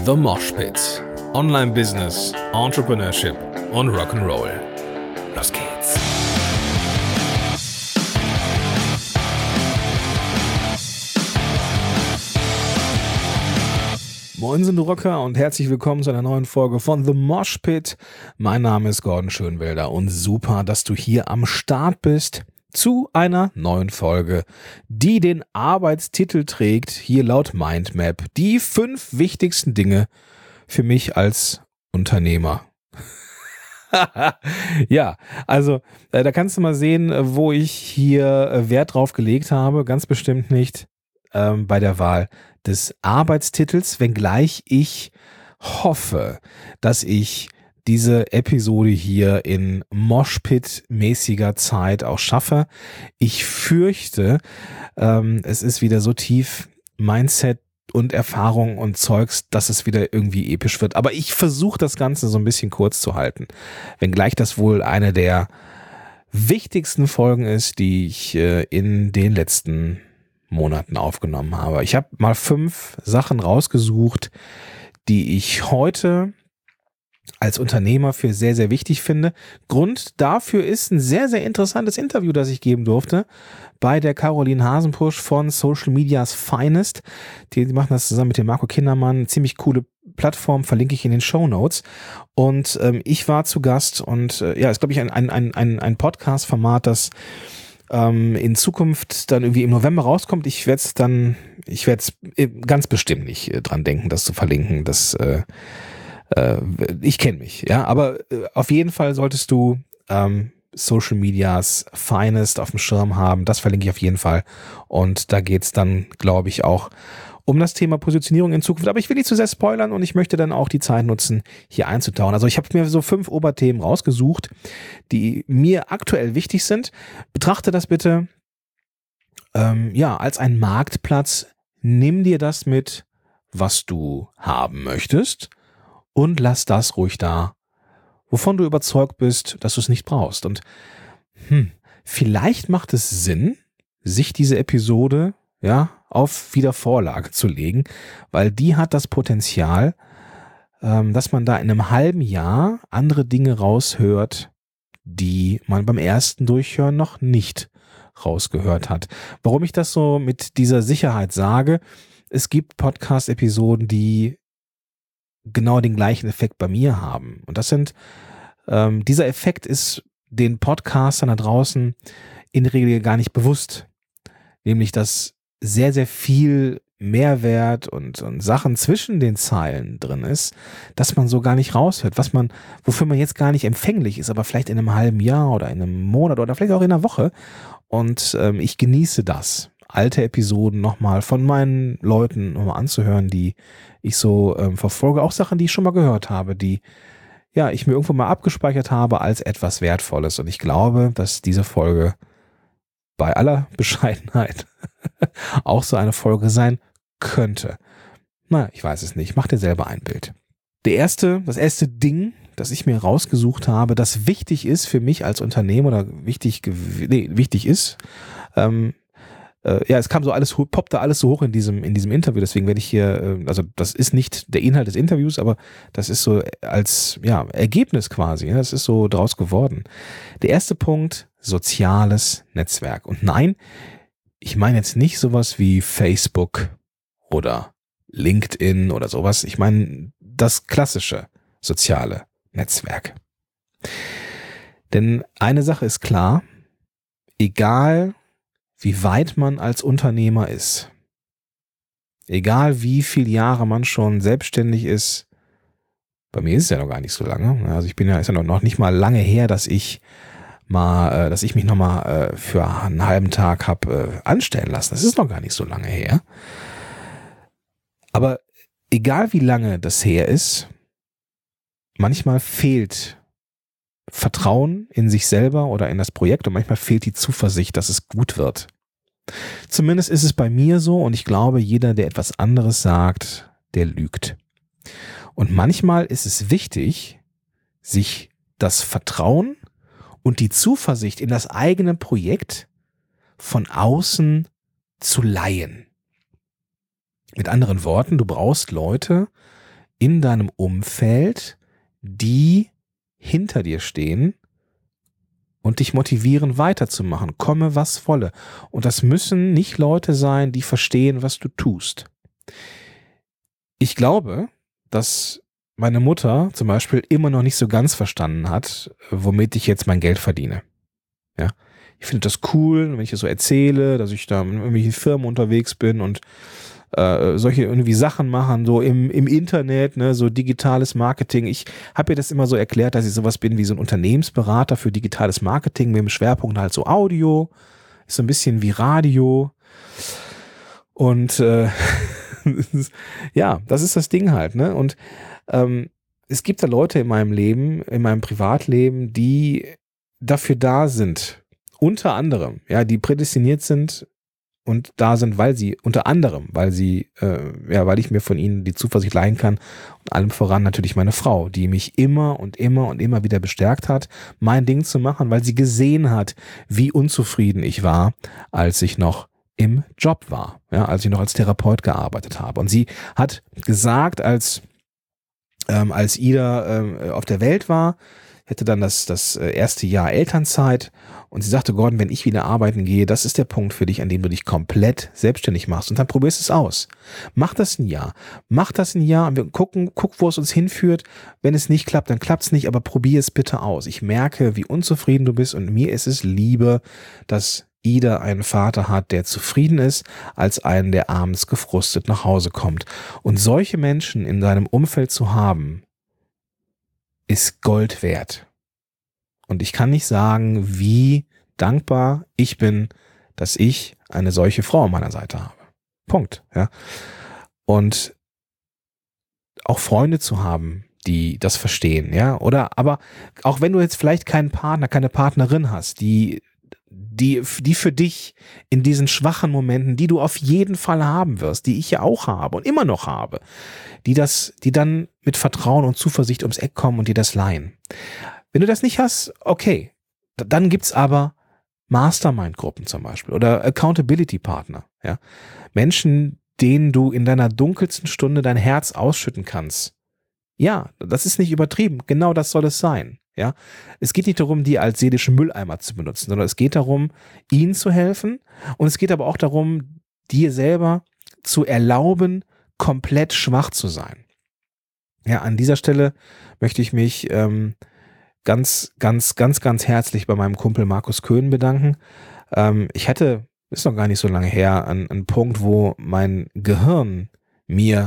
The Mosh Pit. Online Business, Entrepreneurship und Rock'n'Roll. Los geht's. Moinsen, du Rocker, und herzlich willkommen zu einer neuen Folge von The Mosh Pit. Mein Name ist Gordon Schönwelder und super, dass du hier am Start bist zu einer neuen Folge, die den Arbeitstitel trägt, hier laut Mindmap, die 5 wichtigsten Dinge für mich als Unternehmer. Ja, also da kannst du mal sehen, wo ich hier Wert drauf gelegt habe, ganz bestimmt nicht bei der Wahl des Arbeitstitels, wenngleich ich hoffe, dass ich diese Episode hier in Moshpit-mäßiger Zeit auch schaffe. Ich fürchte, es ist wieder so tief Mindset und Erfahrung und Zeugs, dass es wieder irgendwie episch wird. Aber ich versuche das Ganze so ein bisschen kurz zu halten, wenngleich das wohl eine der wichtigsten Folgen ist, die ich in den letzten Monaten aufgenommen habe. Ich habe mal 5 Sachen rausgesucht, die ich heute als Unternehmer für sehr, sehr wichtig finde. Grund dafür ist ein sehr, sehr interessantes Interview, das ich geben durfte bei der Caroline Hasenpusch von Social Media's Finest. Die machen das zusammen mit dem Marco Kindermann. Ziemlich coole Plattform, verlinke ich in den Shownotes. Und ich war zu Gast und ist, glaube ich, ein Podcast-Format, das in Zukunft dann irgendwie im November rauskommt. Ich werde es ganz bestimmt nicht dran denken, das zu verlinken. Ich kenne mich, ja, aber auf jeden Fall solltest du Social Media's Finest auf dem Schirm haben. Das verlinke ich auf jeden Fall. Und da geht's dann, glaube ich, auch um das Thema Positionierung in Zukunft. Aber ich will nicht zu sehr spoilern und ich möchte dann auch die Zeit nutzen, hier einzutauchen. Also ich habe mir so 5 Oberthemen rausgesucht, die mir aktuell wichtig sind. Betrachte das bitte als einen Marktplatz. Nimm dir das mit, was du haben möchtest, und lass das ruhig da, wovon du überzeugt bist, dass du es nicht brauchst. Und vielleicht macht es Sinn, sich diese Episode auf Wiedervorlage zu legen, weil die hat das Potenzial, dass man da in einem halben Jahr andere Dinge raushört, die man beim ersten Durchhören noch nicht rausgehört hat. Warum ich das so mit dieser Sicherheit sage: Es gibt Podcast-Episoden, die genau den gleichen Effekt bei mir haben. Und das dieser Effekt ist den Podcastern da draußen in der Regel gar nicht bewusst. Nämlich, dass sehr, sehr viel Mehrwert und Sachen zwischen den Zeilen drin ist, dass man so gar nicht raushört, wofür man jetzt gar nicht empfänglich ist, aber vielleicht in einem halben Jahr oder in einem Monat oder vielleicht auch in einer Woche. Und ich genieße das, alte Episoden nochmal von meinen Leuten nochmal anzuhören, die ich so verfolge. Auch Sachen, die ich schon mal gehört habe, die ich mir irgendwo mal abgespeichert habe als etwas Wertvolles. Und ich glaube, dass diese Folge bei aller Bescheidenheit auch so eine Folge sein könnte. Na, ich weiß es nicht. Mach dir selber ein Bild. Das erste Ding, das ich mir rausgesucht habe, das wichtig ist für mich als Unternehmer oder wichtig ist, es kam so alles, poppte alles so hoch in diesem Interview, deswegen werde ich hier, also das ist nicht der Inhalt des Interviews, aber das ist so als Ergebnis quasi, das ist so draus geworden. Der erste Punkt: soziales Netzwerk. Und nein, ich meine jetzt nicht sowas wie Facebook oder LinkedIn oder sowas, ich meine das klassische soziale Netzwerk. Denn eine Sache ist klar: egal wie weit man als Unternehmer ist, egal wie viele Jahre man schon selbstständig ist, bei mir ist es ja noch gar nicht so lange, also ist ja noch nicht mal lange her, dass ich mich nochmal für einen halben Tag habe anstellen lassen. Das ist noch gar nicht so lange her. Aber egal wie lange das her ist, manchmal fehlt Vertrauen in sich selber oder in das Projekt und manchmal fehlt die Zuversicht, dass es gut wird. Zumindest ist es bei mir so, und ich glaube, jeder, der etwas anderes sagt, der lügt. Und manchmal ist es wichtig, sich das Vertrauen und die Zuversicht in das eigene Projekt von außen zu leihen. Mit anderen Worten, du brauchst Leute in deinem Umfeld, die hinter dir stehen und dich motivieren, weiterzumachen, komme was wolle. Und das müssen nicht Leute sein, die verstehen, was du tust. Ich glaube, dass meine Mutter zum Beispiel immer noch nicht so ganz verstanden hat, womit ich jetzt mein Geld verdiene. Ja, ich finde das cool, wenn ich das so erzähle, dass ich da in irgendwelchen Firmen unterwegs bin und solche irgendwie Sachen machen, so im Internet, ne, so digitales Marketing. Ich habe ihr das immer so erklärt, dass ich sowas bin wie so ein Unternehmensberater für digitales Marketing mit dem Schwerpunkt halt so Audio, ist so ein bisschen wie Radio. Und ja, das ist das Ding halt, ne? Und es gibt da Leute in meinem Leben, in meinem Privatleben, die dafür da sind, unter anderem, ja, die prädestiniert sind und da sind, weil sie, unter anderem, weil ich mir von ihnen die Zuversicht leihen kann und allem voran natürlich meine Frau, die mich immer und immer und immer wieder bestärkt hat, mein Ding zu machen, weil sie gesehen hat, wie unzufrieden ich war, als ich noch im Job war, ja, als ich noch als Therapeut gearbeitet habe. Und sie hat gesagt, als Ida auf der Welt war, hätte dann das erste Jahr Elternzeit und sie sagte, Gordon, wenn ich wieder arbeiten gehe, das ist der Punkt für dich, an dem du dich komplett selbstständig machst und dann probierst es aus. Mach das ein Jahr und wir guck, wo es uns hinführt. Wenn es nicht klappt, dann klappt es nicht, aber probier es bitte aus. Ich merke, wie unzufrieden du bist und mir ist es lieber, dass Ida einen Vater hat, der zufrieden ist, als einen, der abends gefrustet nach Hause kommt. Und solche Menschen in deinem Umfeld zu haben, ist Gold wert. Und ich kann nicht sagen, wie dankbar ich bin, dass ich eine solche Frau an meiner Seite habe. Punkt. Ja. Und auch Freunde zu haben, die das verstehen, ja. Oder aber auch wenn du jetzt vielleicht keinen Partner, keine Partnerin hast, die für dich in diesen schwachen Momenten, die du auf jeden Fall haben wirst, die ich ja auch habe und immer noch habe, die dann mit Vertrauen und Zuversicht ums Eck kommen und dir das leihen. Wenn du das nicht hast, okay, dann gibt's aber Mastermind-Gruppen zum Beispiel oder Accountability-Partner, ja. Menschen, denen du in deiner dunkelsten Stunde dein Herz ausschütten kannst. Ja, das ist nicht übertrieben. Genau das soll es sein. Ja, es geht nicht darum, die als seelischen Mülleimer zu benutzen, sondern es geht darum, ihnen zu helfen und es geht aber auch darum, dir selber zu erlauben, komplett schwach zu sein. Ja, an dieser Stelle möchte ich mich ganz herzlich bei meinem Kumpel Markus Köhn bedanken. Ist noch gar nicht so lange her, ein Punkt, wo mein Gehirn mir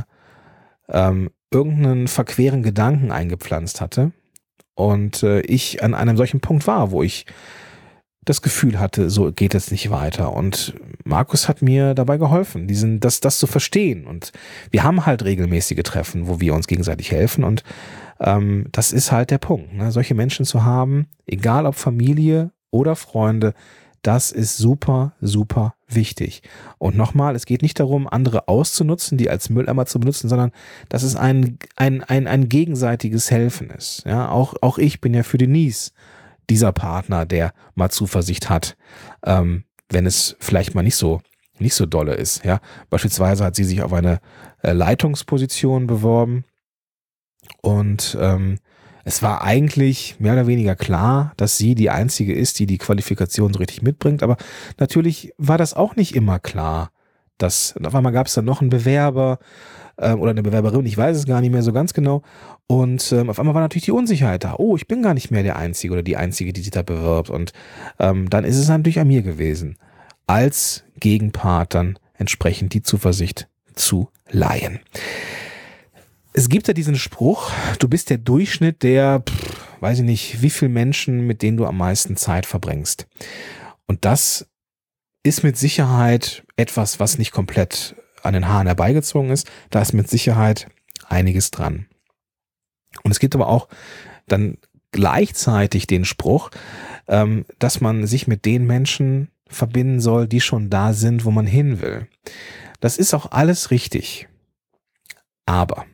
irgendeinen verqueren Gedanken eingepflanzt hatte. Und ich an einem solchen Punkt war, wo ich das Gefühl hatte, so geht es nicht weiter. Und Markus hat mir dabei geholfen, das zu verstehen. Und wir haben halt regelmäßige Treffen, wo wir uns gegenseitig helfen. Und das ist halt der Punkt. Ne? Solche Menschen zu haben, egal ob Familie oder Freunde, das ist super, super wichtig. Und nochmal, es geht nicht darum, andere auszunutzen, die als Mülleimer zu benutzen, sondern dass es ein gegenseitiges Helfen ist. Ja, auch ich bin ja für Denise dieser Partner, der mal Zuversicht hat, wenn es vielleicht mal nicht so dolle ist. Ja, beispielsweise hat sie sich auf eine Leitungsposition beworben und es war eigentlich mehr oder weniger klar, dass sie die Einzige ist, die Qualifikation so richtig mitbringt. Aber natürlich war das auch nicht immer klar. Und auf einmal gab es dann noch einen Bewerber oder eine Bewerberin, ich weiß es gar nicht mehr so ganz genau. Und auf einmal war natürlich die Unsicherheit da. Oh, ich bin gar nicht mehr der Einzige oder die Einzige, die sich da bewirbt. Und dann ist es natürlich an mir gewesen, als Gegenpart dann entsprechend die Zuversicht zu leihen. Es gibt ja diesen Spruch, du bist der Durchschnitt der, weiß ich nicht, wie viele Menschen, mit denen du am meisten Zeit verbringst. Und das ist mit Sicherheit etwas, was nicht komplett an den Haaren herbeigezogen ist. Da ist mit Sicherheit einiges dran. Und es gibt aber auch dann gleichzeitig den Spruch, dass man sich mit den Menschen verbinden soll, die schon da sind, wo man hin will. Das ist auch alles richtig. Aber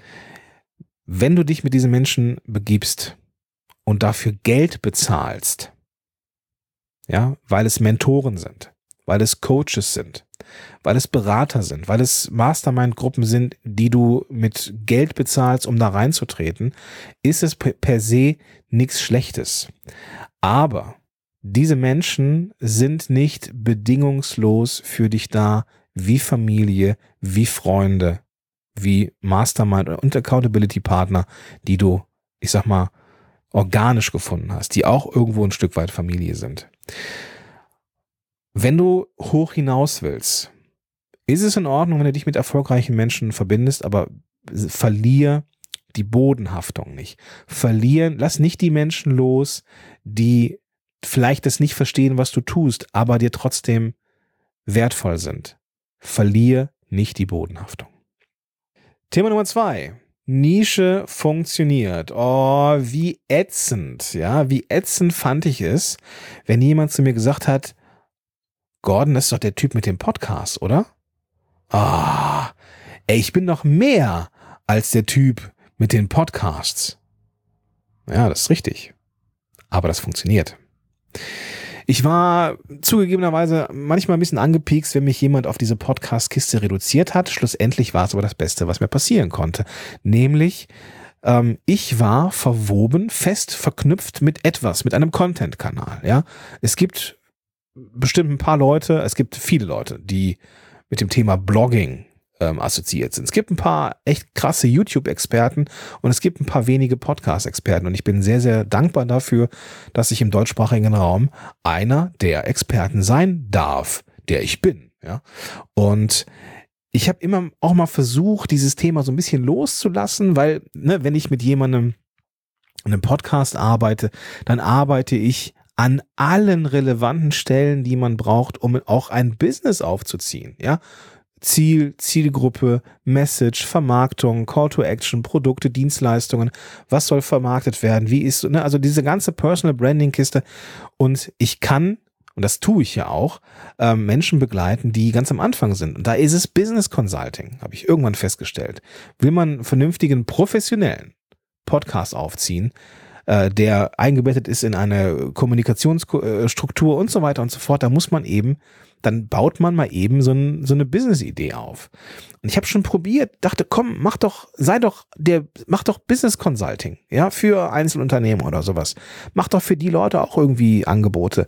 wenn du dich mit diesen Menschen begibst und dafür Geld bezahlst, ja, weil es Mentoren sind, weil es Coaches sind, weil es Berater sind, weil es Mastermind-Gruppen sind, die du mit Geld bezahlst, um da reinzutreten, ist es per se nichts Schlechtes. Aber diese Menschen sind nicht bedingungslos für dich da, wie Familie, wie Freunde, wie Mastermind und Accountability-Partner, die du, ich sag mal, organisch gefunden hast, die auch irgendwo ein Stück weit Familie sind. Wenn du hoch hinaus willst, ist es in Ordnung, wenn du dich mit erfolgreichen Menschen verbindest, aber verlier die Bodenhaftung nicht. Lass nicht die Menschen los, die vielleicht das nicht verstehen, was du tust, aber dir trotzdem wertvoll sind. Verlier nicht die Bodenhaftung. Thema Nummer 2. Nische funktioniert. Oh, wie ätzend. Ja, wie ätzend fand ich es, wenn jemand zu mir gesagt hat, Gordon, das ist doch der Typ mit dem Podcast, oder? Ich bin doch mehr als der Typ mit den Podcasts. Ja, das ist richtig. Aber das funktioniert. Ich war zugegebenerweise manchmal ein bisschen angepiekst, wenn mich jemand auf diese Podcast-Kiste reduziert hat. Schlussendlich war es aber das Beste, was mir passieren konnte. Nämlich, ich war verwoben, fest verknüpft mit etwas, mit einem Content-Kanal. Ja, es gibt bestimmt ein paar Leute, es gibt viele Leute, die mit dem Thema Blogging assoziiert sind. Es gibt ein paar echt krasse YouTube-Experten und es gibt ein paar wenige Podcast-Experten und ich bin sehr, sehr dankbar dafür, dass ich im deutschsprachigen Raum einer der Experten sein darf, der ich bin. Ja? Und ich habe immer auch mal versucht, dieses Thema so ein bisschen loszulassen, weil, wenn ich mit jemandem in einem Podcast arbeite, dann arbeite ich an allen relevanten Stellen, die man braucht, um auch ein Business aufzuziehen. Ja? Zielgruppe, Message, Vermarktung, Call to Action, Produkte, Dienstleistungen, was soll vermarktet werden, wie ist, also diese ganze Personal Branding Kiste. Und ich kann, und das tue ich ja auch, Menschen begleiten, die ganz am Anfang sind. Und da ist es Business Consulting, habe ich irgendwann festgestellt. Will man einen vernünftigen, professionellen Podcast aufziehen, der eingebettet ist in eine Kommunikationsstruktur und so weiter und so fort, dann baut man mal eben so eine Business-Idee auf. Und ich habe schon probiert, dachte, komm, mach doch Business Consulting, ja, für Einzelunternehmen oder sowas. Mach doch für die Leute auch irgendwie Angebote.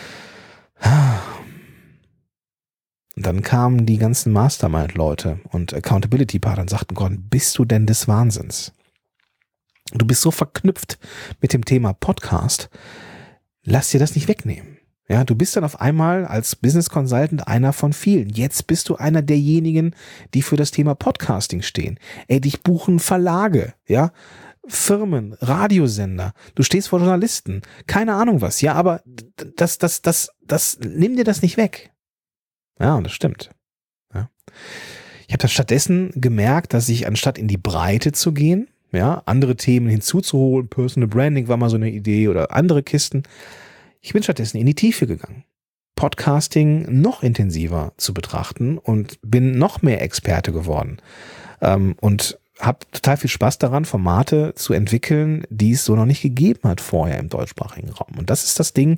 Und dann kamen die ganzen Mastermind-Leute und Accountability-Partner und sagten, Gordon, bist du denn des Wahnsinns? Du bist so verknüpft mit dem Thema Podcast, lass dir das nicht wegnehmen. Ja, du bist dann auf einmal als Business Consultant einer von vielen. Jetzt bist du einer derjenigen, die für das Thema Podcasting stehen. Dich buchen Verlage, ja, Firmen, Radiosender. Du stehst vor Journalisten, keine Ahnung was. Ja, aber nimm dir das nicht weg. Ja, und das stimmt. Ja. Ich habe dann stattdessen gemerkt, dass ich anstatt in die Breite zu gehen, ja, andere Themen hinzuzuholen, Personal Branding war mal so eine Idee oder andere Kisten. Ich bin stattdessen in die Tiefe gegangen. Podcasting noch intensiver zu betrachten und bin noch mehr Experte geworden. Und habe total viel Spaß daran, Formate zu entwickeln, die es so noch nicht gegeben hat vorher im deutschsprachigen Raum. Und das ist das Ding,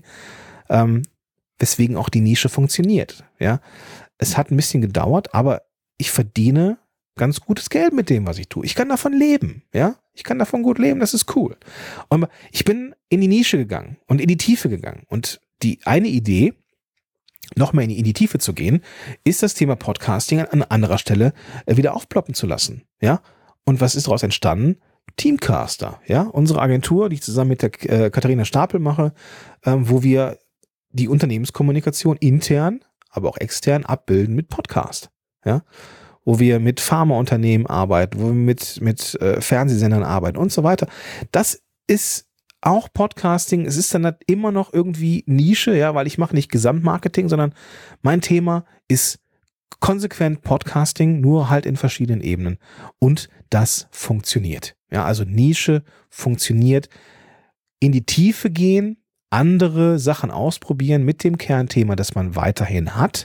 weswegen auch die Nische funktioniert. Ja, es hat ein bisschen gedauert, aber ich verdiene ganz gutes Geld mit dem, was ich tue. Ich kann davon leben, ja. Ich kann davon gut leben, das ist cool. Und ich bin in die Nische gegangen und in die Tiefe gegangen. Und die eine Idee, noch mehr in die Tiefe zu gehen, ist das Thema Podcasting an anderer Stelle wieder aufploppen zu lassen, ja. Und was ist daraus entstanden? Teamcaster, ja. Unsere Agentur, die ich zusammen mit der Katharina Stapel mache, wo wir die Unternehmenskommunikation intern, aber auch extern abbilden mit Podcast, ja. Wo wir mit Pharmaunternehmen arbeiten, wo wir mit Fernsehsendern arbeiten und so weiter. Das ist auch Podcasting. Es ist dann halt immer noch irgendwie Nische, ja, weil ich mache nicht Gesamtmarketing, sondern mein Thema ist konsequent Podcasting, nur halt in verschiedenen Ebenen. Und das funktioniert. Ja, also Nische funktioniert. In die Tiefe gehen, andere Sachen ausprobieren mit dem Kernthema, das man weiterhin hat.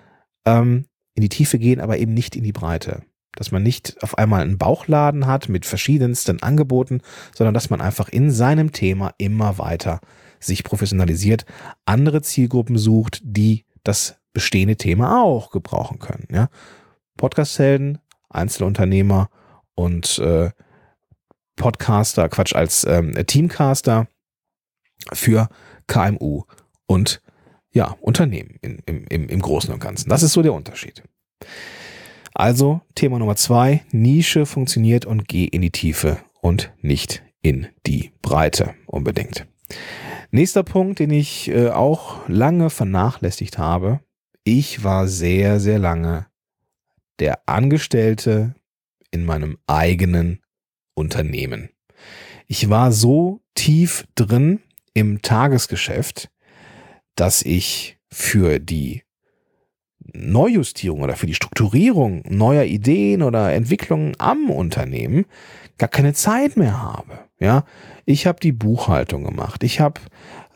In die Tiefe gehen, aber eben nicht in die Breite. Dass man nicht auf einmal einen Bauchladen hat mit verschiedensten Angeboten, sondern dass man einfach in seinem Thema immer weiter sich professionalisiert, andere Zielgruppen sucht, die das bestehende Thema auch gebrauchen können. Ja? Podcast-Helden, Einzelunternehmer und Podcaster, als Teamcaster für KMU und ja, Unternehmen im Großen und Ganzen. Das ist so der Unterschied. Also Thema Nummer 2, Nische funktioniert und geh in die Tiefe und nicht in die Breite unbedingt. Nächster Punkt, den ich auch lange vernachlässigt habe. Ich war sehr, sehr lange der Angestellte in meinem eigenen Unternehmen. Ich war so tief drin im Tagesgeschäft, dass ich für die Neujustierung oder für die Strukturierung neuer Ideen oder Entwicklungen am Unternehmen gar keine Zeit mehr habe. Ja, ich habe die Buchhaltung gemacht. Ich habe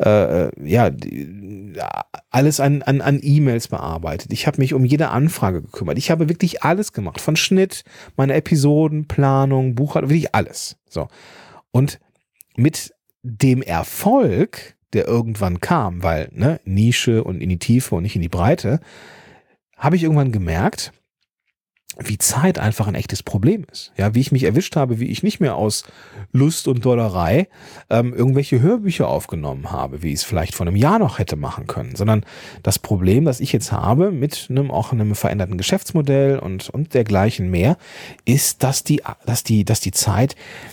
alles an E-Mails bearbeitet. Ich habe mich um jede Anfrage gekümmert. Ich habe wirklich alles gemacht. Von Schnitt, meine Episoden, Planung, Buchhaltung, wirklich alles. So. Und mit dem Erfolg, der irgendwann kam, weil Nische und in die Tiefe und nicht in die Breite, habe ich irgendwann gemerkt, wie Zeit einfach ein echtes Problem ist. Ja, wie ich mich erwischt habe, wie ich nicht mehr aus Lust und Dollerei irgendwelche Hörbücher aufgenommen habe, wie ich es vielleicht vor einem Jahr noch hätte machen können, sondern das Problem, das ich jetzt habe mit einem veränderten Geschäftsmodell und dergleichen mehr, ist, dass die Zeit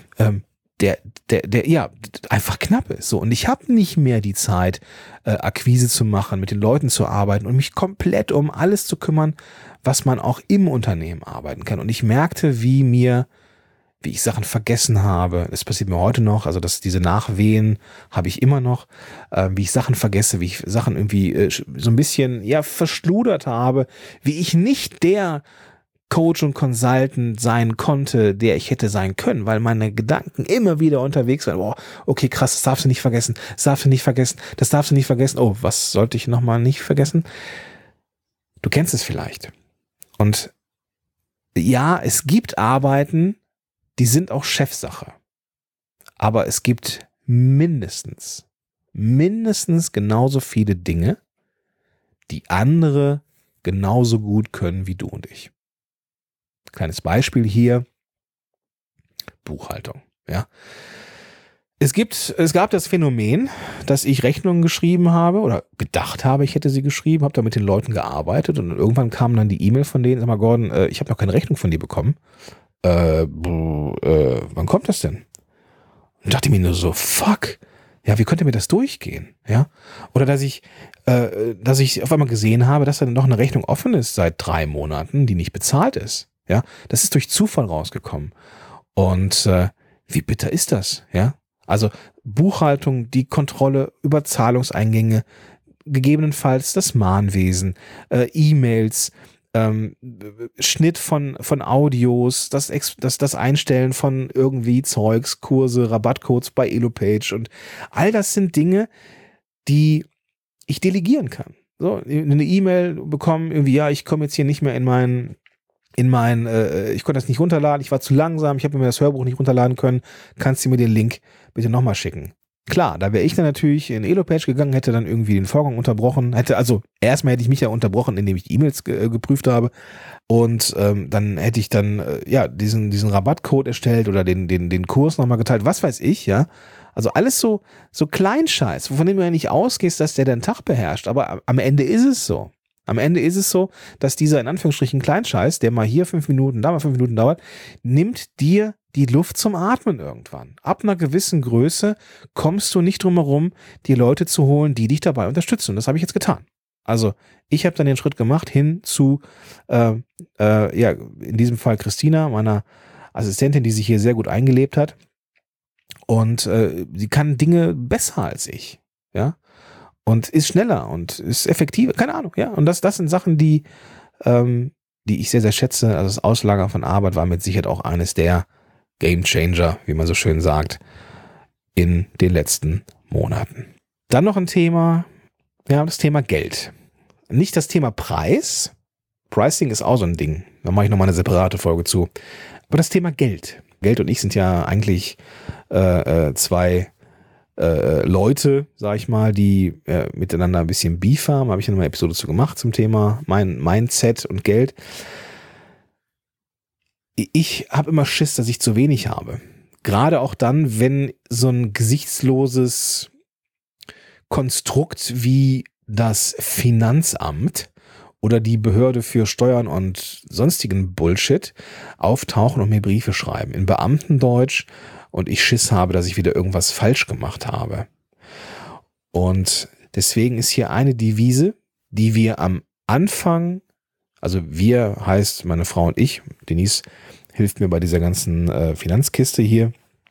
der einfach knapp ist. So, und ich habe nicht mehr die Zeit, Akquise zu machen, mit den Leuten zu arbeiten und mich komplett um alles zu kümmern, was man auch im Unternehmen arbeiten kann. Und ich merkte, wie ich Sachen vergessen habe. Das passiert mir heute noch, also diese Nachwehen habe ich immer noch, wie ich Sachen vergesse, wie ich Sachen irgendwie so ein bisschen verschludert habe, wie ich nicht der Coach und Consultant sein konnte, der ich hätte sein können, weil meine Gedanken immer wieder unterwegs waren. Boah, okay, krass, das darfst du nicht vergessen, das darfst du nicht vergessen, das darfst du nicht vergessen. Oh, was sollte ich nochmal nicht vergessen? Du kennst es vielleicht. Und ja, es gibt Arbeiten, die sind auch Chefsache. Aber es gibt mindestens genauso viele Dinge, die andere genauso gut können wie du und ich. Kleines Beispiel hier, Buchhaltung. Ja. Es gab das Phänomen, dass ich Rechnungen geschrieben habe oder gedacht habe, ich hätte sie geschrieben, habe da mit den Leuten gearbeitet und irgendwann kam dann die E-Mail von denen, sag mal Gordon, ich habe noch keine Rechnung von dir bekommen. Wann kommt das denn? Und dachte mir nur so, fuck, ja, wie könnte mir das durchgehen? Ja. Oder dass ich auf einmal gesehen habe, dass da noch eine Rechnung offen ist seit 3 Monaten, die nicht bezahlt ist. Ja, das ist durch Zufall rausgekommen. Und wie bitter ist das? Ja, also Buchhaltung, die Kontrolle über Zahlungseingänge, gegebenenfalls das Mahnwesen, E-Mails, Schnitt von Audios, das Einstellen von irgendwie Zeugs, Kurse, Rabattcodes bei Elopage und all das sind Dinge, die ich delegieren kann. So, eine E-Mail bekommen, irgendwie, ja, ich komme jetzt hier nicht mehr ich konnte das nicht runterladen, ich war zu langsam, ich habe mir das Hörbuch nicht runterladen können, kannst du mir den Link bitte nochmal schicken? Klar, da wäre ich dann natürlich in Elopage gegangen, hätte dann irgendwie den Vorgang unterbrochen, erstmal hätte ich mich ja unterbrochen, indem ich die E-Mails geprüft habe und dann hätte ich dann diesen Rabattcode erstellt oder den Kurs nochmal geteilt, was weiß ich, ja. Also alles so Kleinscheiß, von dem du ja nicht ausgehst, dass der deinen Tag beherrscht, aber am Ende ist es so. Am Ende ist es so, dass dieser in Anführungsstrichen Kleinscheiß, der mal hier 5 Minuten, da mal 5 Minuten dauert, nimmt dir die Luft zum Atmen irgendwann. Ab einer gewissen Größe kommst du nicht drum herum, die Leute zu holen, die dich dabei unterstützen. Und das habe ich jetzt getan. Also ich habe dann den Schritt gemacht hin zu, in diesem Fall Christina, meiner Assistentin, die sich hier sehr gut eingelebt hat. Und sie kann Dinge besser als ich. Ja. Und ist schneller und ist effektiver, keine Ahnung, ja. Und das sind Sachen, die ich sehr, sehr schätze. Also das Auslagern von Arbeit war mit Sicherheit auch eines der Game Changer, wie man so schön sagt, in den letzten Monaten. Dann noch ein Thema, das Thema Geld. Nicht das Thema Preis. Pricing ist auch so ein Ding. Da mache ich nochmal eine separate Folge zu. Aber das Thema Geld. Geld und ich sind ja eigentlich zwei Leute, sag ich mal, die miteinander ein bisschen Beef haben. Habe ich ja noch eine Episode zu gemacht zum Thema mein Mindset und Geld. Ich habe immer Schiss, dass ich zu wenig habe. Gerade auch dann, wenn so ein gesichtsloses Konstrukt wie das Finanzamt oder die Behörde für Steuern und sonstigen Bullshit auftauchen und mir Briefe schreiben in Beamtendeutsch und ich Schiss habe, dass ich wieder irgendwas falsch gemacht habe. Und deswegen ist hier eine Devise, die wir am Anfang, also wir heißt meine Frau und ich, Denise hilft mir bei dieser ganzen Finanzkiste hier,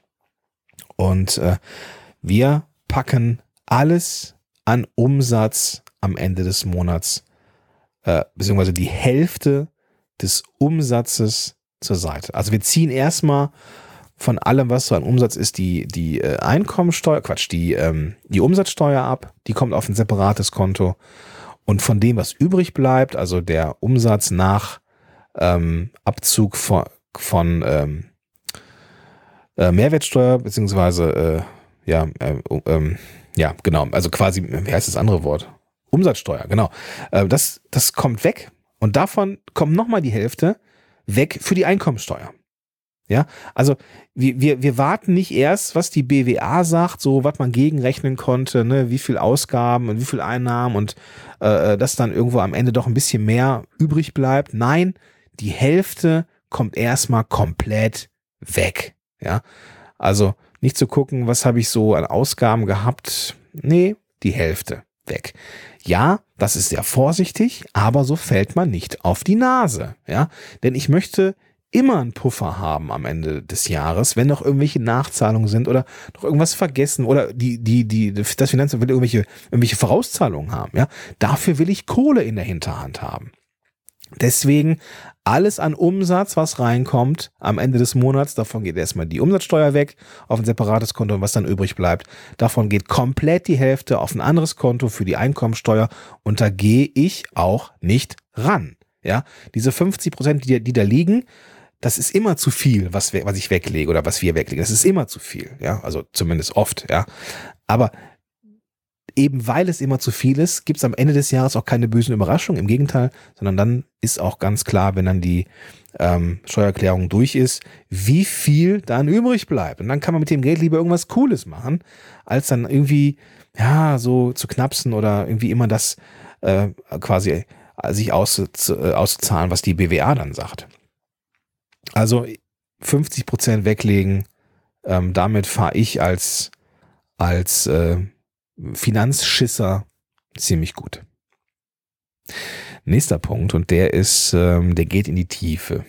und wir packen alles an Umsatz am Ende des Monats, beziehungsweise die Hälfte des Umsatzes zur Seite. Also wir ziehen erstmal von allem, was so an Umsatz ist, die Einkommensteuer, die Umsatzsteuer ab, die kommt auf ein separates Konto. Und von dem, was übrig bleibt, also der Umsatz nach Abzug von Mehrwertsteuer, beziehungsweise ja, genau, also quasi, wie heißt das andere Wort? Umsatzsteuer, genau. Das kommt weg und davon kommt nochmal die Hälfte weg für die Einkommensteuer. Ja, also wir warten nicht erst, was die BWA sagt, so was man gegenrechnen konnte, ne, wie viel Ausgaben und wie viel Einnahmen und dass dann irgendwo am Ende doch ein bisschen mehr übrig bleibt. Nein, die Hälfte kommt erstmal komplett weg. Ja, also nicht zu gucken, was habe ich so an Ausgaben gehabt. Nee, die Hälfte weg. Ja, das ist sehr vorsichtig, aber so fällt man nicht auf die Nase. Ja, denn ich möchte immer einen Puffer haben am Ende des Jahres, wenn noch irgendwelche Nachzahlungen sind oder noch irgendwas vergessen oder das Finanzamt will irgendwelche Vorauszahlungen haben. Ja, dafür will ich Kohle in der Hinterhand haben. Deswegen alles an Umsatz, was reinkommt am Ende des Monats, davon geht erstmal die Umsatzsteuer weg auf ein separates Konto und was dann übrig bleibt, davon geht komplett die Hälfte auf ein anderes Konto für die Einkommensteuer und da gehe ich auch nicht ran. Ja, diese 50%, die da liegen, das ist immer zu viel, was ich weglege oder was wir weglegen. Das ist immer zu viel, ja, also zumindest oft, ja. Aber eben weil es immer zu viel ist, gibt es am Ende des Jahres auch keine bösen Überraschungen. Im Gegenteil, sondern dann ist auch ganz klar, wenn dann die Steuererklärung durch ist, wie viel dann übrig bleibt. Und dann kann man mit dem Geld lieber irgendwas Cooles machen, als dann irgendwie, ja, so zu knapsen oder irgendwie immer das quasi sich auszuzahlen, was die BWA dann sagt. Also 50% weglegen, damit fahre ich als Finanzschisser ziemlich gut. Nächster Punkt, und der geht in die Tiefe.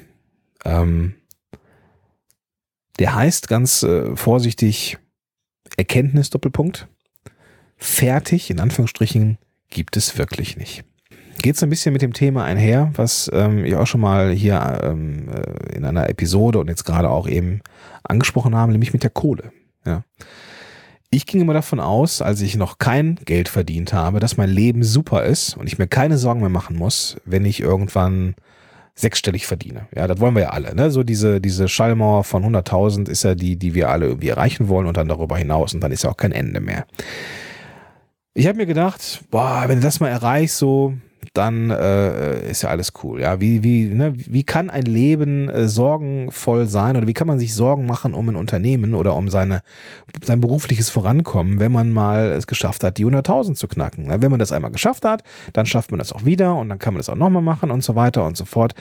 Der heißt ganz vorsichtig Erkenntnis Doppelpunkt. Fertig, in Anführungsstrichen, gibt es wirklich nicht. Geht so ein bisschen mit dem Thema einher, was ich auch schon mal hier in einer Episode und jetzt gerade auch eben angesprochen habe, nämlich mit der Kohle. Ja. Ich ging immer davon aus, als ich noch kein Geld verdient habe, dass mein Leben super ist und ich mir keine Sorgen mehr machen muss, wenn ich irgendwann sechsstellig verdiene. Ja, das wollen wir ja alle. Ne? So diese Schallmauer von 100.000 ist ja die wir alle irgendwie erreichen wollen und dann darüber hinaus und dann ist ja auch kein Ende mehr. Ich habe mir gedacht, wenn du das mal erreichst, so, dann ist ja alles cool. Ja, wie kann ein Leben sorgenvoll sein oder wie kann man sich Sorgen machen um ein Unternehmen oder um sein berufliches Vorankommen, wenn man mal es geschafft hat, die 100.000 zu knacken? Wenn man das einmal geschafft hat, dann schafft man das auch wieder und dann kann man das auch nochmal machen und so weiter und so fort.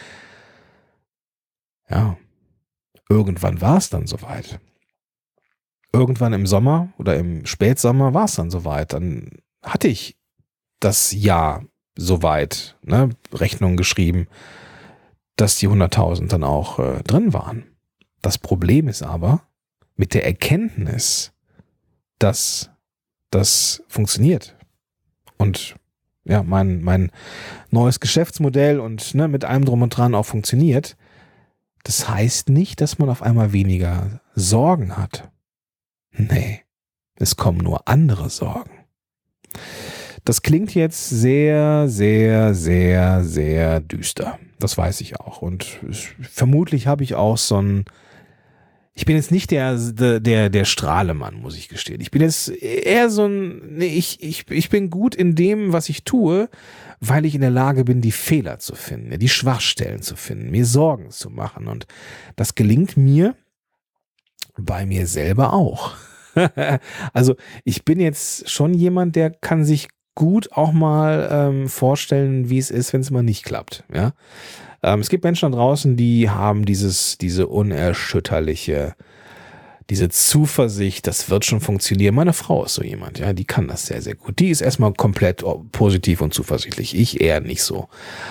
Ja, irgendwann war es dann soweit. Irgendwann im Sommer oder im Spätsommer war es dann soweit. Dann hatte ich das Jahr soweit, ne, Rechnungen geschrieben, dass die 100.000 dann auch drin waren. Das Problem ist aber mit der Erkenntnis, dass das funktioniert und ja, mein neues Geschäftsmodell und ne, mit allem drum und dran auch funktioniert, das heißt nicht, dass man auf einmal weniger Sorgen hat. Nee, es kommen nur andere Sorgen. Das klingt jetzt sehr, sehr, sehr, sehr düster. Das weiß ich auch. Und vermutlich habe ich auch so ein ich bin jetzt nicht der Strahlemann, muss ich gestehen. Ich bin jetzt eher so ich bin gut in dem, was ich tue, weil ich in der Lage bin, die Fehler zu finden, die Schwachstellen zu finden, mir Sorgen zu machen. Und das gelingt mir bei mir selber auch. Also ich bin jetzt schon jemand, der kann sich gut auch mal vorstellen, wie es ist, wenn es mal nicht klappt. Ja, es gibt Menschen da draußen, die haben diese unerschütterliche, diese Zuversicht, das wird schon funktionieren. Meine Frau ist so jemand, ja, die kann das sehr, sehr gut. Die ist erstmal komplett positiv und zuversichtlich. Ich eher nicht so.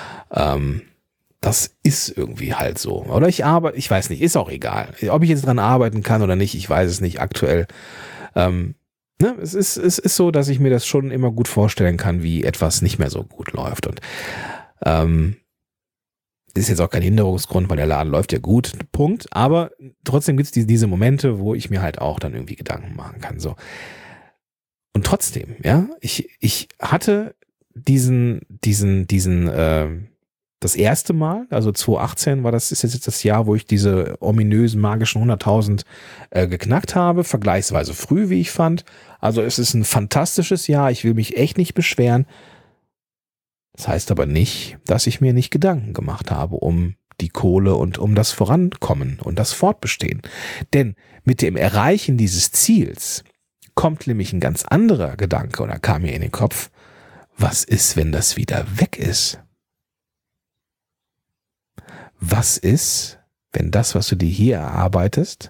Das ist irgendwie halt so. Oder ich weiß nicht, ist auch egal. Ob ich jetzt dran arbeiten kann oder nicht, ich weiß es nicht aktuell. Es ist so, dass ich mir das schon immer gut vorstellen kann, wie etwas nicht mehr so gut läuft. Und ist jetzt auch kein Hinderungsgrund, weil der Laden läuft ja gut, Punkt. Aber trotzdem gibt es diese Momente, wo ich mir halt auch dann irgendwie Gedanken machen kann. So. Und trotzdem, ja, ich hatte das erste Mal, also 2018 ist jetzt das Jahr, wo ich diese ominösen magischen 100.000 geknackt habe, vergleichsweise früh, wie ich fand. Also es ist ein fantastisches Jahr, ich will mich echt nicht beschweren. Das heißt aber nicht, dass ich mir nicht Gedanken gemacht habe um die Kohle und um das Vorankommen und das Fortbestehen. Denn mit dem Erreichen dieses Ziels kommt nämlich ein ganz anderer Gedanke oder kam mir in den Kopf, was ist, wenn das wieder weg ist? Was ist, wenn das, was du dir hier erarbeitest,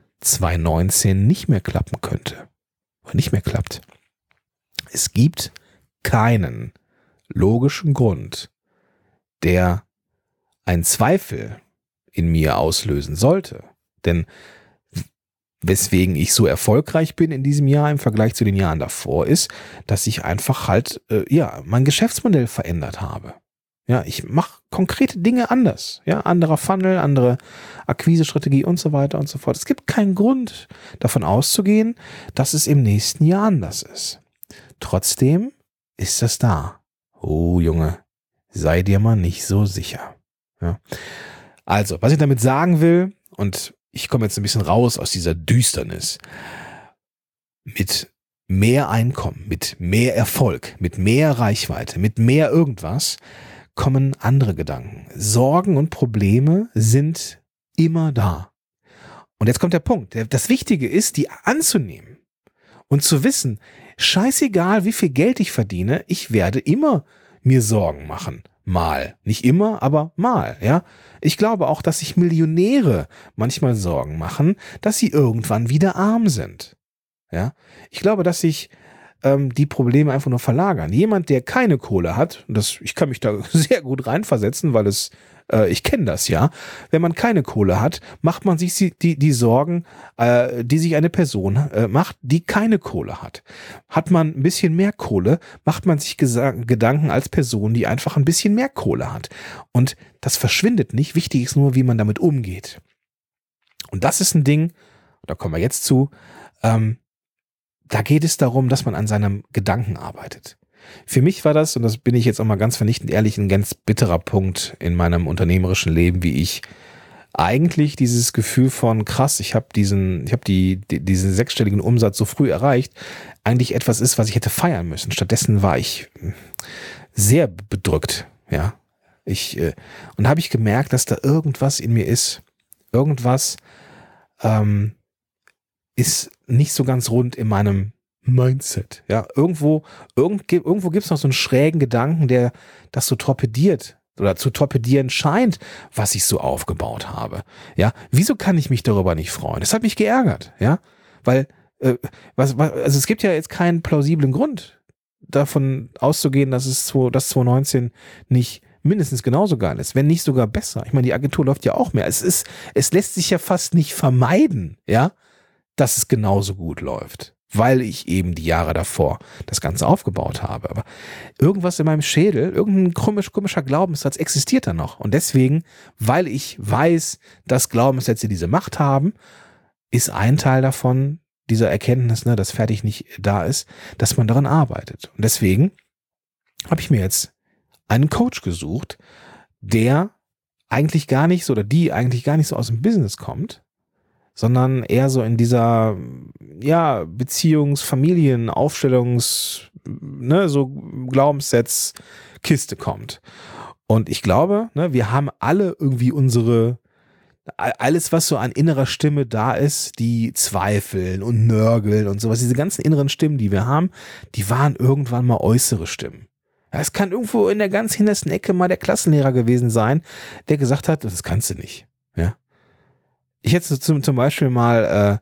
2019 nicht mehr klappen könnte? Oder nicht mehr klappt? Es gibt keinen logischen Grund, der einen Zweifel in mir auslösen sollte. Denn weswegen ich so erfolgreich bin in diesem Jahr im Vergleich zu den Jahren davor, ist, dass ich einfach halt, mein Geschäftsmodell verändert habe. Ja, ich mache konkrete Dinge anders. Ja, anderer Funnel, andere Akquisestrategie und so weiter und so fort. Es gibt keinen Grund, davon auszugehen, dass es im nächsten Jahr anders ist. Trotzdem ist das da. Oh, Junge, sei dir mal nicht so sicher. Ja. Also, was ich damit sagen will, und ich komme jetzt ein bisschen raus aus dieser Düsternis, mit mehr Einkommen, mit mehr Erfolg, mit mehr Reichweite, mit mehr irgendwas, kommen andere Gedanken. Sorgen und Probleme sind immer da. Und jetzt kommt der Punkt. Das Wichtige ist, die anzunehmen und zu wissen, scheißegal, wie viel Geld ich verdiene, ich werde immer mir Sorgen machen. Mal. Nicht immer, aber mal, ja. Ich glaube auch, dass sich Millionäre manchmal Sorgen machen, dass sie irgendwann wieder arm sind. Ja. Ich glaube, dass sich die Probleme einfach nur verlagern. Jemand, der keine Kohle hat, ich kann mich da sehr gut reinversetzen, weil ich kenne das ja. Wenn man keine Kohle hat, macht man sich die Sorgen, die sich eine Person macht, die keine Kohle hat. Hat man ein bisschen mehr Kohle, macht man sich Gedanken als Person, die einfach ein bisschen mehr Kohle hat. Und das verschwindet nicht. Wichtig ist nur, wie man damit umgeht. Und das ist ein Ding, da kommen wir jetzt zu, da geht es darum, dass man an seinem Gedanken arbeitet. Für mich war das, und das bin ich jetzt auch mal ganz vernichtend ehrlich, ein ganz bitterer Punkt in meinem unternehmerischen Leben, wie ich eigentlich dieses Gefühl von krass, ich habe diesen sechsstelligen Umsatz so früh erreicht, eigentlich etwas ist, was ich hätte feiern müssen. Stattdessen war ich sehr bedrückt, ja. Und habe ich gemerkt, dass da irgendwas in mir ist. Irgendwas ist nicht so ganz rund in meinem Mindset. Ja, irgendwo gibt es noch so einen schrägen Gedanken, der das so torpediert oder zu torpedieren scheint, was ich so aufgebaut habe. Ja, wieso kann ich mich darüber nicht freuen? Das hat mich geärgert, ja, weil also es gibt ja jetzt keinen plausiblen Grund davon auszugehen, dass 2019 nicht mindestens genauso geil ist, wenn nicht sogar besser. Ich meine, die Agentur läuft ja auch mehr. Es lässt sich ja fast nicht vermeiden, ja, dass es genauso gut läuft, weil ich eben die Jahre davor das Ganze aufgebaut habe. Aber irgendwas in meinem Schädel, irgendein komischer Glaubenssatz existiert da noch. Und deswegen, weil ich weiß, dass Glaubenssätze diese Macht haben, ist ein Teil davon, dieser Erkenntnis, dass fertig nicht da ist, dass man daran arbeitet. Und deswegen habe ich mir jetzt einen Coach gesucht, der eigentlich gar nicht so oder die eigentlich gar nicht so aus dem Business kommt, sondern eher so in dieser, ja, Beziehungs-, so Glaubenssätze-Kiste kommt. Und ich glaube, ne, wir haben alle irgendwie alles, was so an innerer Stimme da ist, die zweifeln und nörgeln und sowas, diese ganzen inneren Stimmen, die wir haben, die waren irgendwann mal äußere Stimmen. Ja, es kann irgendwo in der ganz hintersten Ecke mal der Klassenlehrer gewesen sein, der gesagt hat, das kannst du nicht. Ja. Ich hätte zum Beispiel mal,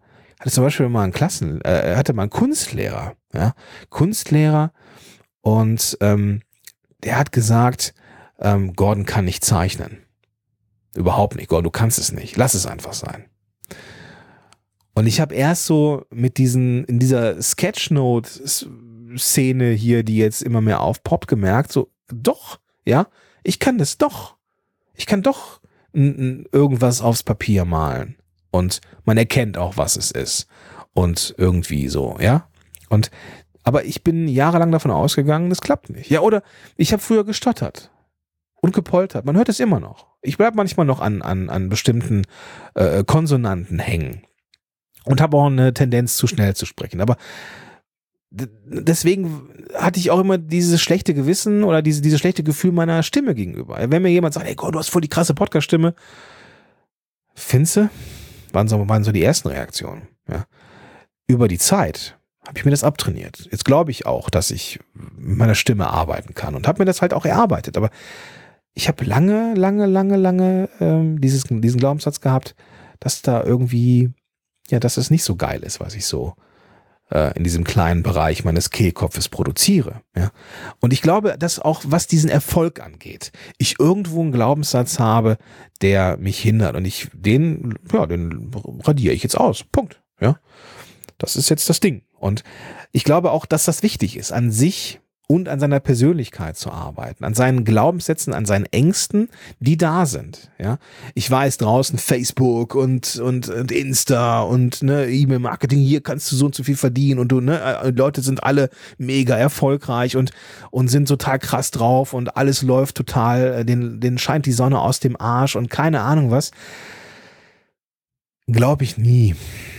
hatte mal einen Kunstlehrer, ja, Kunstlehrer und der hat gesagt, Gordon kann nicht zeichnen. Überhaupt nicht, Gordon, du kannst es nicht. Lass es einfach sein. Und ich habe erst so in dieser Sketchnote-Szene hier, die jetzt immer mehr aufpoppt, gemerkt, so, doch, ja, ich kann das doch. Ich kann doch irgendwas aufs Papier malen. Und man erkennt auch, was es ist. Und irgendwie so, ja. Aber ich bin jahrelang davon ausgegangen, das klappt nicht. Ja, oder ich habe früher gestottert und gepoltert. Man hört es immer noch. Ich bleibe manchmal noch an bestimmten Konsonanten hängen und habe auch eine Tendenz, zu schnell zu sprechen. Aber deswegen hatte ich auch immer dieses schlechte Gewissen oder dieses schlechte Gefühl meiner Stimme gegenüber. Wenn mir jemand sagt, ey Gott, du hast voll die krasse Podcast-Stimme, findest du? Waren so die ersten Reaktionen. Ja. Über die Zeit habe ich mir das abtrainiert. Jetzt glaube ich auch, dass ich mit meiner Stimme arbeiten kann und habe mir das halt auch erarbeitet. Aber ich habe lange diesen Glaubenssatz gehabt, dass da irgendwie, ja, dass es nicht so geil ist, was ich so in diesem kleinen Bereich meines Kehlkopfes produziere. Ja. Und ich glaube, dass auch, was diesen Erfolg angeht, ich irgendwo einen Glaubenssatz habe, der mich hindert. Und den radiere ich jetzt aus. Punkt. Ja. Das ist jetzt das Ding. Und ich glaube auch, dass das wichtig ist, an sich und an seiner Persönlichkeit zu arbeiten, an seinen Glaubenssätzen, an seinen Ängsten, die da sind. Ja, ich weiß draußen Facebook und Insta und ne, E-Mail-Marketing, hier kannst du so und so viel verdienen und Leute sind alle mega erfolgreich und sind total krass drauf und alles läuft total, denen scheint die Sonne aus dem Arsch und keine Ahnung was. Glaube ich nie.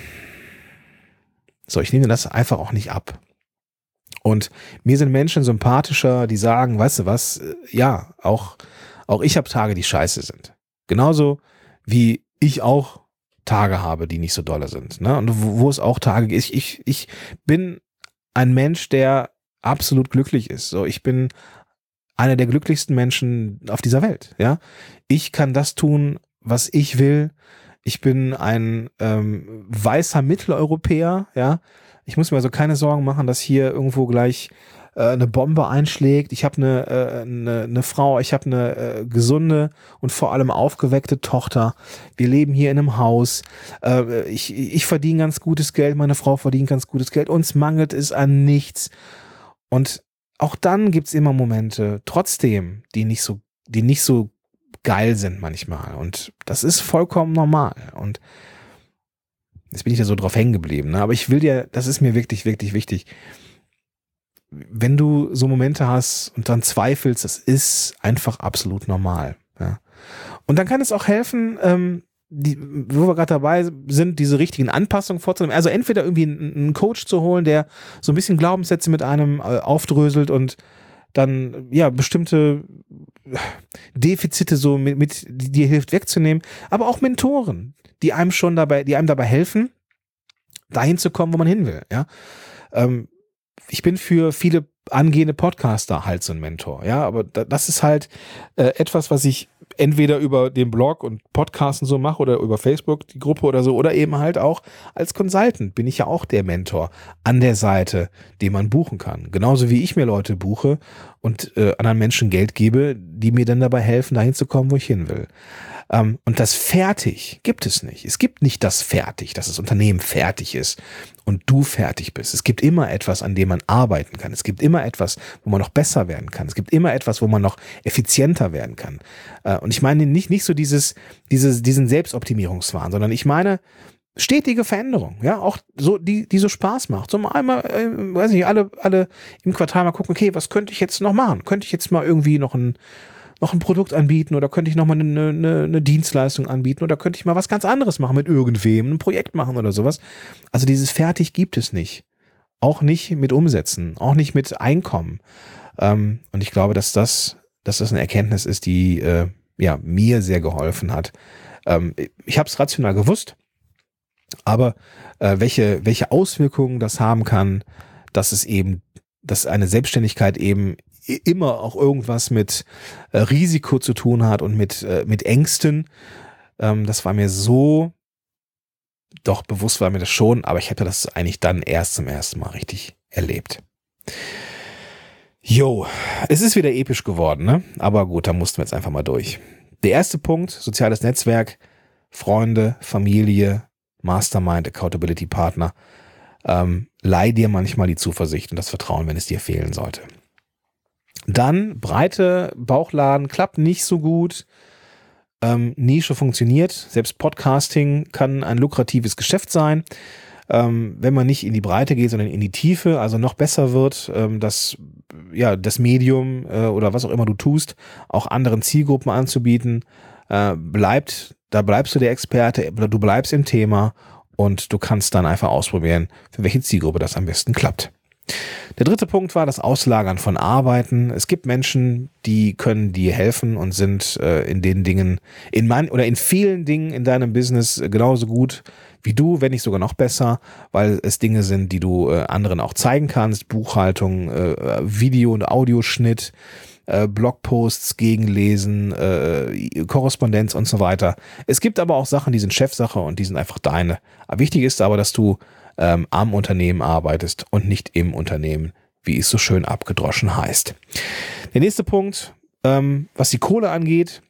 So, ich nehme das einfach auch nicht ab. Und mir sind Menschen sympathischer, die sagen, weißt du was, ja, auch ich habe Tage, die scheiße sind. Genauso wie ich auch Tage habe, die nicht so dolle sind. Ne? Und wo es auch Tage gibt. Ich bin ein Mensch, der absolut glücklich ist. So, ich bin einer der glücklichsten Menschen auf dieser Welt. Ja, ich kann das tun, was ich will. Ich bin ein weißer Mitteleuropäer, ja. Ich muss mir also keine Sorgen machen, dass hier irgendwo gleich eine Bombe einschlägt. Ich habe eine Frau, ich habe eine gesunde und vor allem aufgeweckte Tochter. Wir leben hier in einem Haus. Ich verdiene ganz gutes Geld, meine Frau verdient ganz gutes Geld. Uns mangelt es an nichts. Und auch dann gibt's immer Momente, trotzdem, die nicht so geil sind manchmal. Und das ist vollkommen normal. Und jetzt bin ich da so drauf hängen geblieben. Ne? Aber ich will dir, das ist mir wirklich, wirklich wichtig. Wenn du so Momente hast und dann zweifelst, das ist einfach absolut normal. Ja? Und dann kann es auch helfen, wo wir gerade dabei sind, diese richtigen Anpassungen vorzunehmen. Also entweder irgendwie einen Coach zu holen, der so ein bisschen Glaubenssätze mit einem aufdröselt und dann ja bestimmte Defizite so mit dir hilft wegzunehmen, aber auch Mentoren, die einem dabei helfen, dahin zu kommen, wo man hin will. Ja, ich bin für viele angehende Podcaster halt so ein Mentor. Ja, aber das ist halt etwas, was ich entweder über den Blog und Podcasten so mache oder über Facebook, die Gruppe oder so, oder eben halt auch als Consultant bin ich ja auch der Mentor an der Seite, den man buchen kann. Genauso wie ich mir Leute buche und anderen Menschen Geld gebe, die mir dann dabei helfen, dahin zu kommen, wo ich hin will. Und das Fertig gibt es nicht. Es gibt nicht das Fertig, dass das Unternehmen fertig ist und du fertig bist. Es gibt immer etwas, an dem man arbeiten kann. Es gibt immer etwas, wo man noch besser werden kann. Es gibt immer etwas, wo man noch effizienter werden kann. Und ich meine nicht so diesen Selbstoptimierungswahn, sondern ich meine stetige Veränderung, ja, auch so, die so Spaß macht. So mal einmal, weiß nicht, alle im Quartal mal gucken, okay, was könnte ich jetzt noch machen? Könnte ich jetzt mal irgendwie noch noch ein Produkt anbieten oder könnte ich noch mal eine Dienstleistung anbieten oder könnte ich mal was ganz anderes machen mit irgendwem, ein Projekt machen oder sowas. Also dieses fertig gibt es nicht. Auch nicht mit Umsätzen, auch nicht mit Einkommen. Und ich glaube, dass das eine Erkenntnis ist, die mir sehr geholfen hat. Ich habe es rational gewusst, aber welche Auswirkungen das haben kann, dass eine Selbstständigkeit eben immer auch irgendwas mit Risiko zu tun hat und mit Ängsten, das war mir so, doch bewusst war mir das schon, aber ich hätte das eigentlich dann erst zum ersten Mal richtig erlebt. Jo, es ist wieder episch geworden, ne? Aber gut, da mussten wir jetzt einfach mal durch. Der erste Punkt, soziales Netzwerk, Freunde, Familie, Mastermind, Accountability Partner. Leih dir manchmal die Zuversicht und das Vertrauen, wenn es dir fehlen sollte. Dann breite Bauchladen klappt nicht so gut. Nische funktioniert. Selbst Podcasting kann ein lukratives Geschäft sein. Wenn man nicht in die Breite geht, sondern in die Tiefe, also noch besser wird, das Medium oder was auch immer du tust, auch anderen Zielgruppen anzubieten, da bleibst du der Experte, du bleibst im Thema und du kannst dann einfach ausprobieren, für welche Zielgruppe das am besten klappt. Der dritte Punkt war das Auslagern von Arbeiten. Es gibt Menschen, die können dir helfen und sind in den Dingen, in vielen Dingen in deinem Business genauso gut wie du, wenn nicht sogar noch besser, weil es Dinge sind, die du anderen auch zeigen kannst. Buchhaltung, Video- und Audioschnitt, Blogposts gegenlesen, Korrespondenz und so weiter. Es gibt aber auch Sachen, die sind Chefsache und die sind einfach deine. Wichtig ist aber, dass du am Unternehmen arbeitest und nicht im Unternehmen, wie es so schön abgedroschen heißt. Der nächste Punkt, was die Kohle angeht,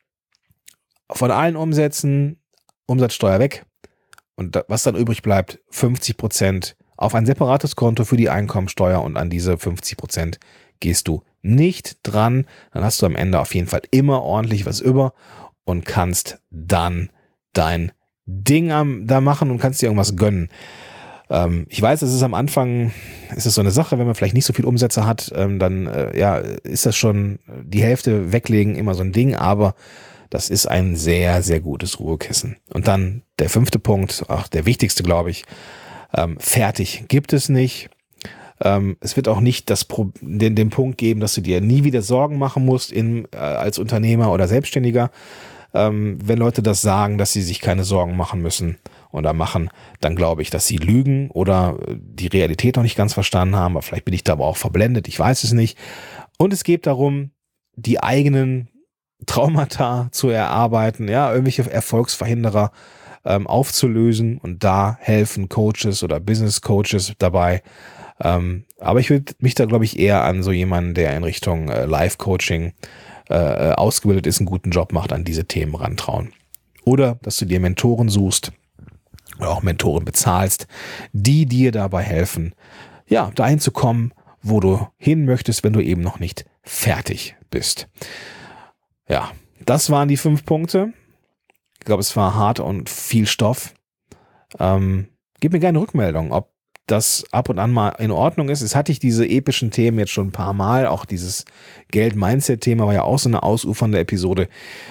von allen Umsätzen, Umsatzsteuer weg und was dann übrig bleibt, 50% auf ein separates Konto für die Einkommensteuer und an diese 50% gehst du nicht dran. Dann hast du am Ende auf jeden Fall immer ordentlich was über und kannst dann dein Ding da machen und kannst dir irgendwas gönnen. Ich weiß, es ist am Anfang, ist es so eine Sache, wenn man vielleicht nicht so viel Umsätze hat, dann ist das schon die Hälfte weglegen immer so ein Ding, aber das ist ein sehr, sehr gutes Ruhekissen. Und dann der 5. Punkt, der wichtigste, glaube ich, fertig gibt es nicht. Es wird auch nicht den Punkt geben, dass du dir nie wieder Sorgen machen musst als Unternehmer oder Selbstständiger. Wenn Leute das sagen, dass sie sich keine Sorgen machen müssen oder machen, dann glaube ich, dass sie lügen oder die Realität noch nicht ganz verstanden haben. Aber vielleicht bin ich da aber auch verblendet, ich weiß es nicht. Und es geht darum, die eigenen Traumata zu erarbeiten, irgendwelche Erfolgsverhinderer aufzulösen und da helfen Coaches oder Business Coaches dabei. Aber ich würde mich da, glaube ich, eher an so jemanden, der in Richtung Life-Coaching ausgebildet ist, einen guten Job macht, an diese Themen rantrauen. Oder, dass du dir Mentoren suchst oder auch Mentoren bezahlst, die dir dabei helfen, dahin zu kommen, wo du hin möchtest, wenn du eben noch nicht fertig bist. Ja, das waren die 5 Punkte. Ich glaube, es war hart und viel Stoff. Gib mir gerne Rückmeldung, ob das ab und an mal in Ordnung ist. Es hatte ich diese epischen Themen jetzt schon ein paar Mal. Auch dieses Geld-Mindset-Thema war ja auch so eine ausufernde Episode.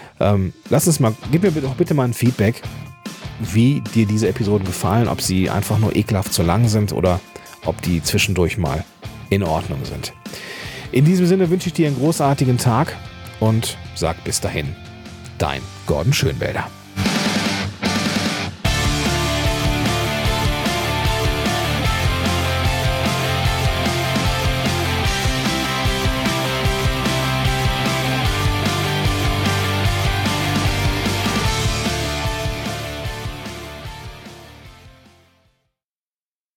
Gib mir doch bitte mal ein Feedback, wie dir diese Episoden gefallen, ob sie einfach nur ekelhaft zu lang sind oder ob die zwischendurch mal in Ordnung sind. In diesem Sinne wünsche ich dir einen großartigen Tag und sag bis dahin, dein Gordon Schönwälder.